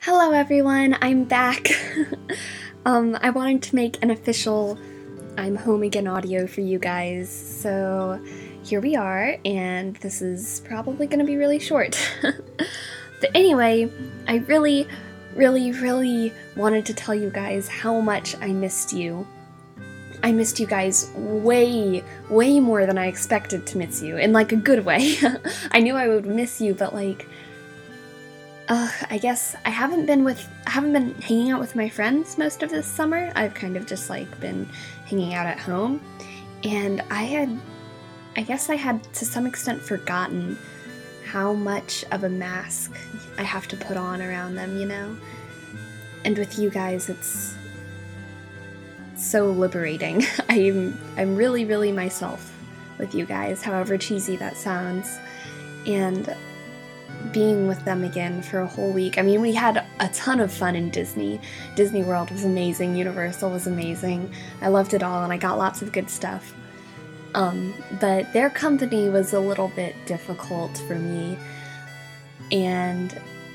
Hello everyone, I'm back. I wanted to make an official I'm home again audio for you guys, so here we are, and this is probably gonna be really short. But anyway, I really wanted to tell you guys how much I missed you. I missed you guys way more than I expected to miss you, in like a good way. I knew I would miss you, but like, I guess I haven't been hanging out with my friends most of this summer. I've kind of just like been hanging out at home, and I guess I had to some extent forgotten how much of a mask I have to put on around them, you know? And with you guys, it's so liberating. I'm really myself with you guys, however cheesy that sounds. And being with them again for a whole week. I mean, we had a ton of fun in Disney. Disney World was amazing, Universal was amazing. I loved it all and I got lots of good stuff. But their company was a little bit difficult for me. And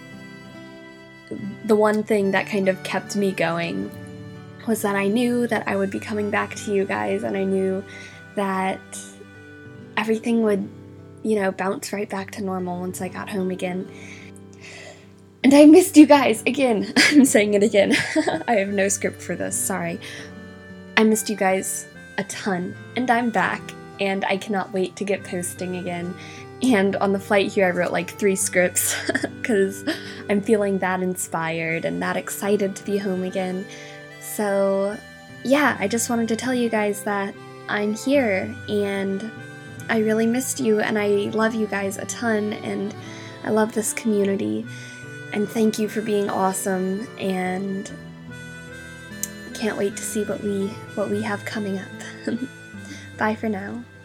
the one thing that kind of kept me going was that I knew that I would be coming back to you guys, and I knew that everything would, you know, bounce right back to normal once I got home again. And I missed you guys again. I'm saying it again. I have no script for this, sorry. I missed you guys a ton, and I'm back, and I cannot wait to get posting again. And on the flight here I wrote like 3 scripts because I'm feeling that inspired and that excited to be home again. So yeah, I just wanted to tell you guys that I'm here, and I really missed you, and I love you guys a ton, and I love this community, and thank you for being awesome, and can't wait to see what we have coming up. Bye for now.